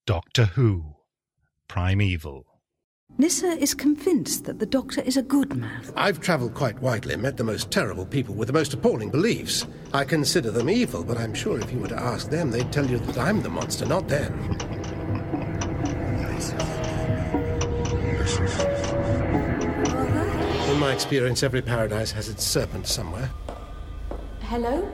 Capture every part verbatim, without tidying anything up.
Doctor Who, Primeval. Nyssa is convinced that the Doctor is a good man. I've travelled quite widely and met the most terrible people with the most appalling beliefs. I consider them evil, but I'm sure if you were to ask them, they'd tell you that I'm the monster, not them. In my experience, every paradise has its serpent somewhere. Hello?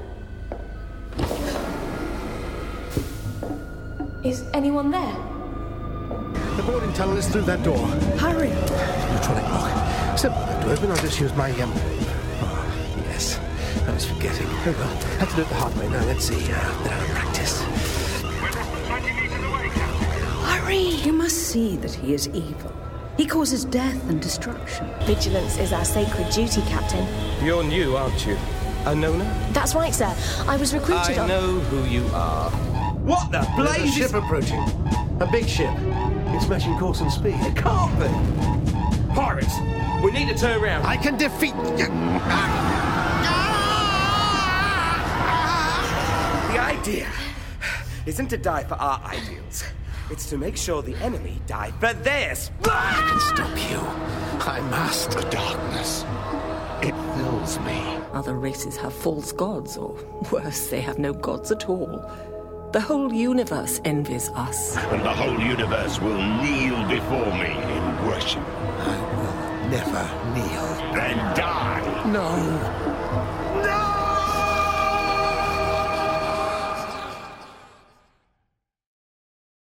Is anyone there? The boarding tunnel is through that door. Hurry! Neutronic lock. Simple enough to open. I'll just use my, um... Oh, yes. I was forgetting. Oh, well. Have to do it the hard way. Now, let's see. Uh, bit out of practice. Hurry! You must see that he is evil. He causes death and destruction. Vigilance is our sacred duty, Captain. You're new, aren't you? Anona? That's right, sir. I was recruited I on... know who you are. What the There's blaze a ship is... approaching. A big ship. It's matching course and speed. It can't be. Pirates! We need to turn around. I can defeat... The idea isn't to die for our ideals. It's to make sure the enemy die for theirs. I can stop you. I must. The darkness. It fills me. Other races have false gods, or worse, they have no gods at all. The whole universe envies us. And the whole universe will kneel before me in worship. I will never kneel. Then die. No. No!